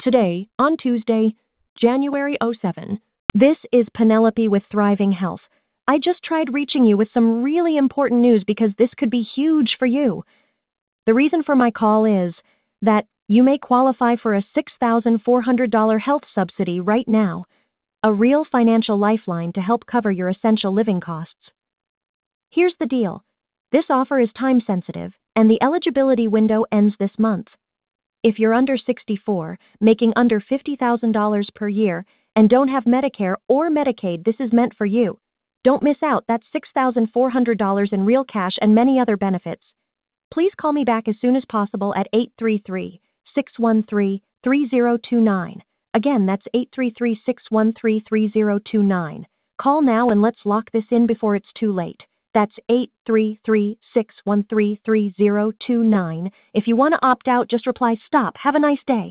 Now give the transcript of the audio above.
Today, on Tuesday, January 7. This is Penelope with Thriving Health. I just tried reaching you with some really important news because this could be huge for you. The reason for my call is that you may qualify for a $6,400 health subsidy right now, a real financial lifeline to help cover your essential living costs. Here's the deal. This offer is time sensitive, and the eligibility window ends this month. If you're under 64, making under $50,000 per year, and don't have Medicare or Medicaid, this is meant for you. Don't miss out. That's $6,400 in real cash and many other benefits. Please call me back as soon as possible at 833-613-3029. Again, that's 833-613-3029. Call now and let's lock this in before it's too late. That's 833-613-3029. If you want to opt out, just reply, "Stop. Have a nice day."